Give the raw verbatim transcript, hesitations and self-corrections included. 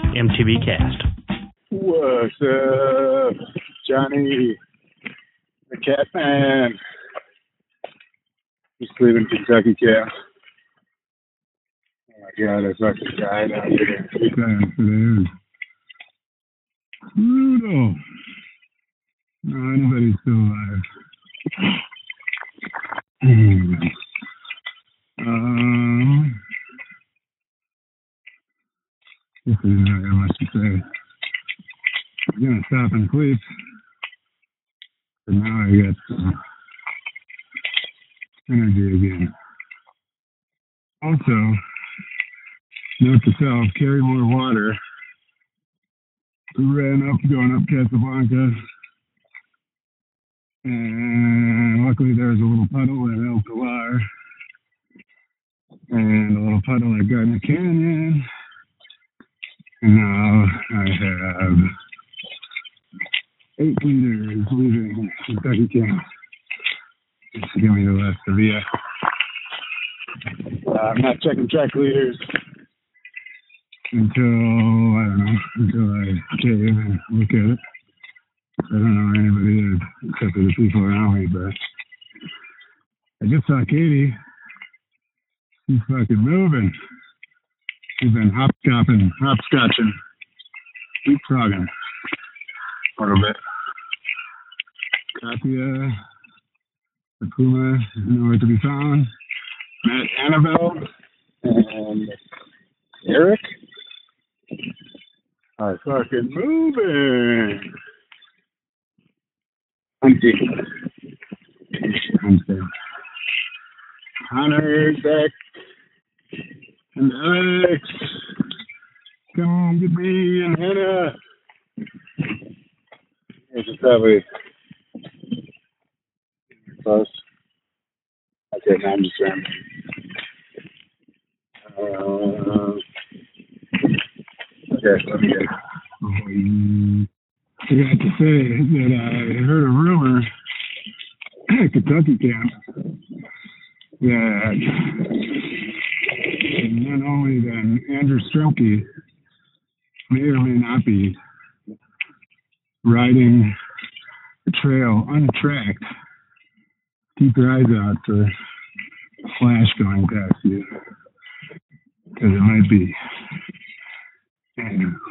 M T V Cast. What's up, Johnny, the cat man? Just leaving Kentucky Cat. Oh my God, I fucking died out here. Three times today. Brutal. No, anybody's still alive. um, this is not got much to say. I'm gonna stop and sleep. But now I got some energy again. Also, note to self, carry more water. We ran up, going up Casablanca. And luckily there was a little puddle at El Pilar. And a little puddle at Gardner Canyon. And now I have eight liters leaving Kentucky Camp. Just to give me the last Sevilla. Uh, I'm not checking track liters until, I don't know, until I cave and look at it. I don't know where anybody is except for the people around me, but I just saw Katie. She's fucking moving. She's been hopscotching, hopscotching, leapfrogging a little bit. Katya, the Puma is nowhere to be found. Matt, Annabelle, and Eric are fucking moving. Hunty. Hunty. Hunter, Zach, and Alex. Come get me and Hannah. This is probably close. Okay, now I'm just around. Uh, okay, let me get it. Um, I forgot to say that I heard a rumor at Kentucky Camp that none only than Andrew Strelke may or may not be riding the trail untracked. Keep your eyes out for a flash going past you, because it might be Andrew.